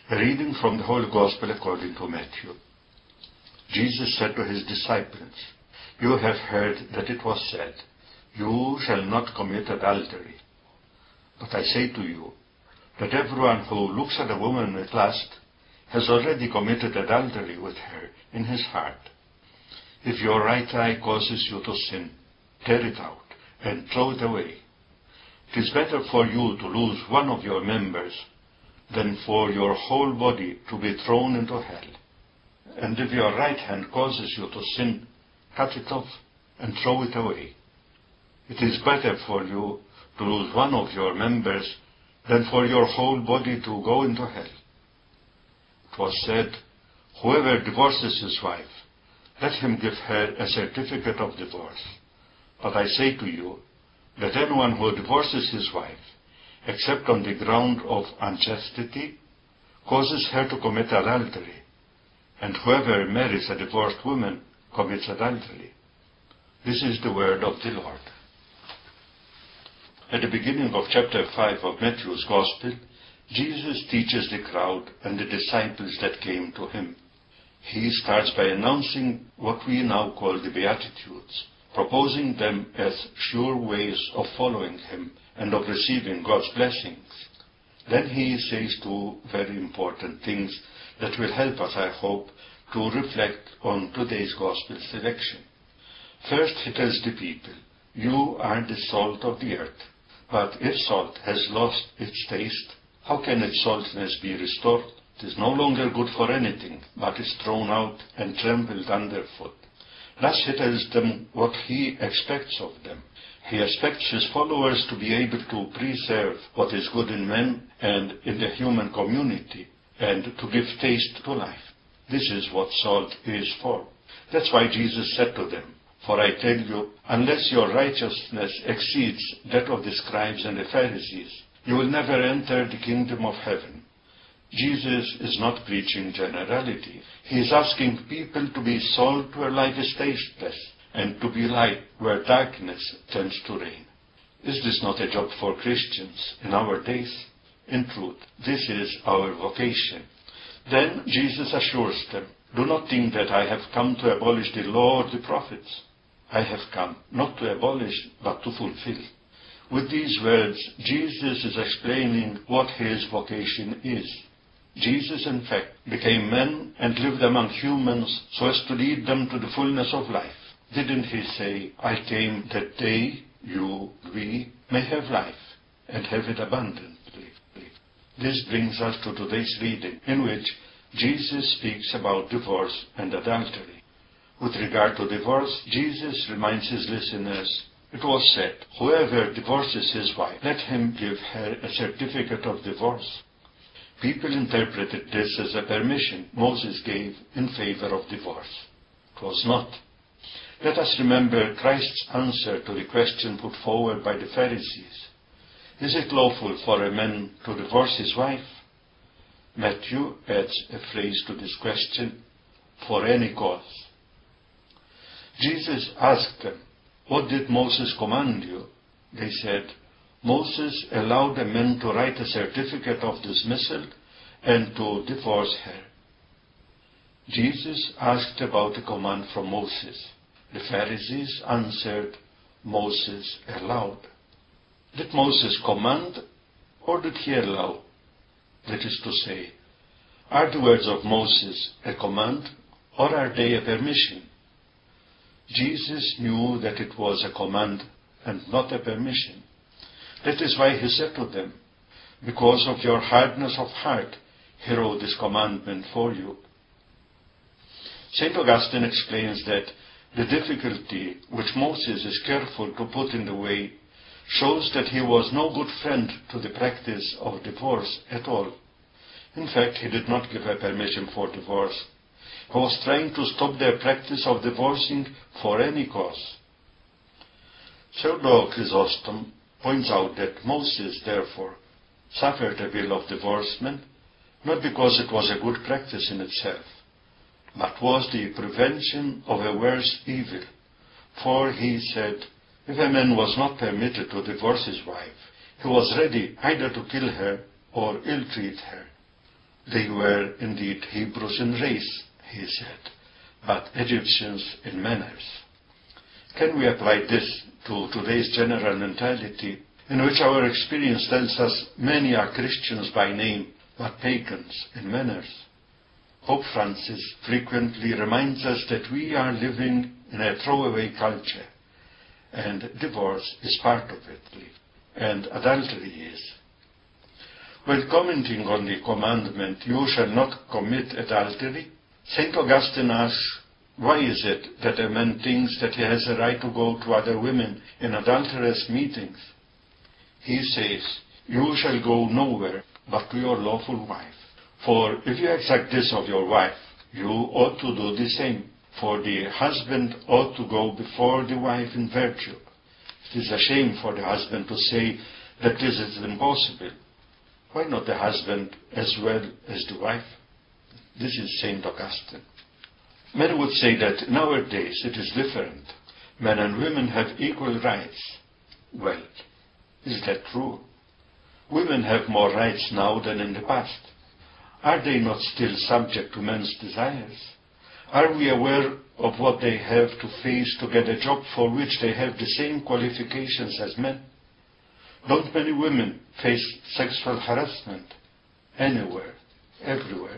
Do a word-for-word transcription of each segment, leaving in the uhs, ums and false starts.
A reading from the Holy Gospel according to Matthew. Jesus said to his disciples, "You have heard that it was said, 'You shall not commit adultery.' But I say to you that everyone who looks at a woman with lust has already committed adultery with her in his heart. If your right eye causes you to sin, tear it out and throw it away. It is better for you to lose one of your members than for your whole body to be thrown into hell. And if your right hand causes you to sin, cut it off and throw it away. It is better for you to lose one of your members than for your whole body to go into hell. It was said, 'Whoever divorces his wife, let him give her a certificate of divorce.' But I say to you that anyone who divorces his wife, except on the ground of unchastity, causes her to commit adultery, and whoever marries a divorced woman commits adultery." This is the word of the Lord. At the beginning of chapter five of Matthew's Gospel, Jesus teaches the crowd and the disciples that came to him. He starts by announcing what we now call the Beatitudes, proposing them as sure ways of following him and of receiving God's blessings. Then he says two very important things that will help us, I hope, to reflect on today's Gospel selection. First, he tells the people, "You are the salt of the earth. But if salt has lost its taste, how can its saltiness be restored? It is no longer good for anything, but is thrown out and trampled underfoot." Thus he tells them what he expects of them. He expects his followers to be able to preserve what is good in men and in the human community, and to give taste to life. This is what salt is for. That's why Jesus said to them, "For I tell you, unless your righteousness exceeds that of the scribes and the Pharisees, you will never enter the kingdom of heaven." Jesus is not preaching generality. He is asking people to be salt where life is tasteless, and to be light where darkness tends to reign. Is this not a job for Christians in our days? In truth, this is our vocation. Then Jesus assures them, "Do not think that I have come to abolish the law or the prophets. I have come not to abolish, but to fulfill." With these words, Jesus is explaining what his vocation is. Jesus, in fact, became man and lived among humans so as to lead them to the fullness of life. Didn't he say, "I came that they, you, we, may have life, and have it abundantly"? This brings us to today's reading, in which Jesus speaks about divorce and adultery. With regard to divorce, Jesus reminds his listeners, it was said, "Whoever divorces his wife, let him give her a certificate of divorce." People interpreted this as a permission Moses gave in favor of divorce. It was not. Let us remember Christ's answer to the question put forward by the Pharisees. Is it lawful for a man to divorce his wife? Matthew adds a phrase to this question, "for any cause." Jesus asked them, "What did Moses command you?" They said, "Moses allowed a man to write a certificate of dismissal and to divorce her." Jesus asked about a command from Moses. The Pharisees answered, "Moses allowed." Did Moses command, or did he allow? That is to say, are the words of Moses a command, or are they a permission? Jesus knew that it was a command and not a permission. That is why he said to them, "Because of your hardness of heart, he wrote this commandment for you." Saint Augustine explains that the difficulty which Moses is careful to put in the way shows that he was no good friend to the practice of divorce at all. In fact, he did not give a permission for divorce. He was trying to stop their practice of divorcing for any cause. Theodore Chrysostom points out that Moses, therefore, suffered a bill of divorcement, not because it was a good practice in itself, but was the prevention of a worse evil. For he said, if a man was not permitted to divorce his wife, he was ready either to kill her or ill-treat her. They were indeed Hebrews in race, he said, but Egyptians in manners. Can we apply this to today's general mentality, in which our experience tells us many are Christians by name, but pagans in manners? Pope Francis frequently reminds us that we are living in a throwaway culture, and divorce is part of it, and adultery is. When commenting on the commandment, "You shall not commit adultery," Saint Augustine asks, why is it that a man thinks that he has a right to go to other women in adulterous meetings? He says, "You shall go nowhere but to your lawful wife. For if you exact this of your wife, you ought to do the same. For the husband ought to go before the wife in virtue. It is a shame for the husband to say that this is impossible. Why not the husband as well as the wife?" This is Saint Augustine. Many would say that nowadays it is different. Men and women have equal rights. Well, is that true? Women have more rights now than in the past. Are they not still subject to men's desires? Are we aware of what they have to face to get a job for which they have the same qualifications as men? Don't many women face sexual harassment? Anywhere, everywhere.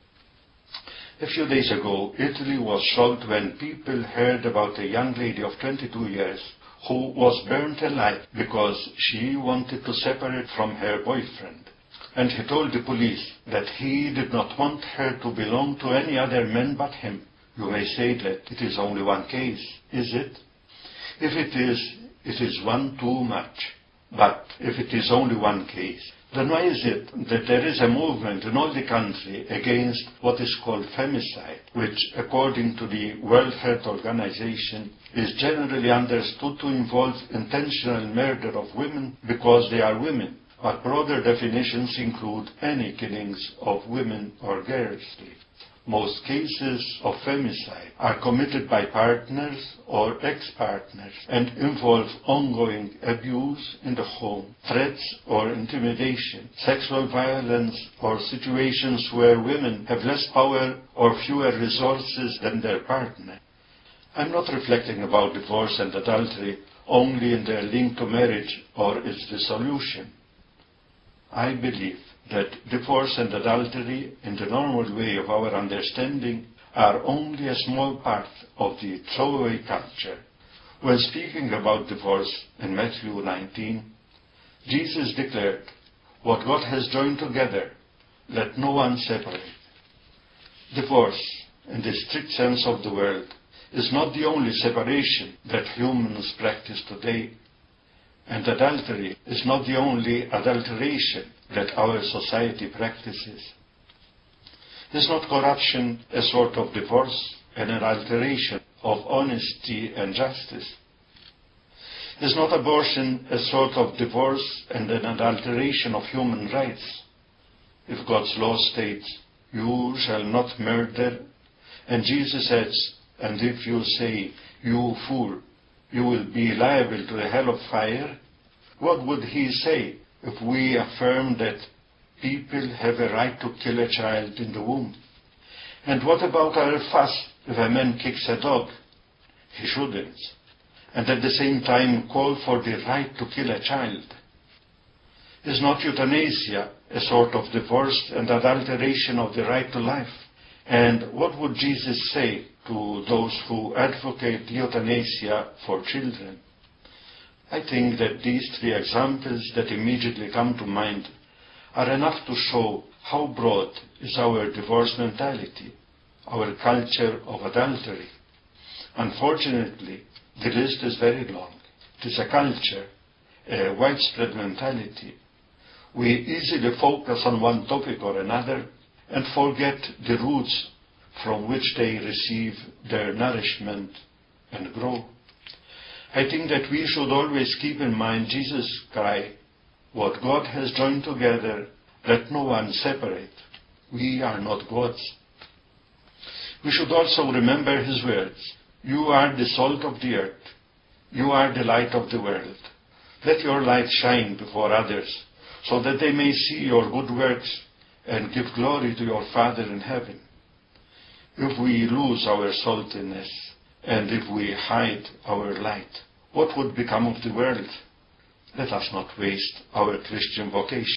A few days ago, Italy was shocked when people heard about a young lady of twenty-two years who was burnt alive because she wanted to separate from her boyfriend. And he told the police that he did not want her to belong to any other man but him. You may say that it is only one case, is it? If it is, it is one too much. But if it is only one case, then why is it that there is a movement in all the country against what is called femicide, which, according to the World Health Organization, is generally understood to involve intentional murder of women because they are women, but broader definitions include any killings of women or girls? Most cases of femicide are committed by partners or ex-partners and involve ongoing abuse in the home, threats or intimidation, sexual violence, or situations where women have less power or fewer resources than their partner. I'm not reflecting about divorce and adultery only in their link to marriage or its dissolution. I believe that divorce and adultery, in the normal way of our understanding, are only a small part of the throwaway culture. When speaking about divorce in Matthew nineteen, Jesus declared, "What God has joined together, let no one separate." Divorce, in the strict sense of the word, is not the only separation that humans practice today, and adultery is not the only adulteration that our society practices. Is not corruption a sort of divorce, an adulteration of honesty and justice? Is not abortion a sort of divorce and an adulteration of human rights? If God's law states, "You shall not murder," and Jesus adds, "And if you say, 'You fool,' you will be liable to the hell of fire," what would he say if we affirm that people have a right to kill a child in the womb? And what about our fuss if a man kicks a dog? He shouldn't. And at the same time call for the right to kill a child. Is not euthanasia a sort of divorce and adulteration of the right to life? And what would Jesus say to those who advocate euthanasia for children? I think that these three examples that immediately come to mind are enough to show how broad is our divorce mentality, our culture of adultery. Unfortunately, the list is very long. It is a culture, a widespread mentality. We easily focus on one topic or another and forget the roots from which they receive their nourishment and grow. I think that we should always keep in mind Jesus' cry, "What God has joined together, let no one separate." We are not gods. We should also remember his words, "You are the salt of the earth. You are the light of the world. Let your light shine before others, so that they may see your good works and give glory to your Father in heaven. If we lose our saltiness, and if we hide our light, what would become of the world? Let us not waste our Christian vocation.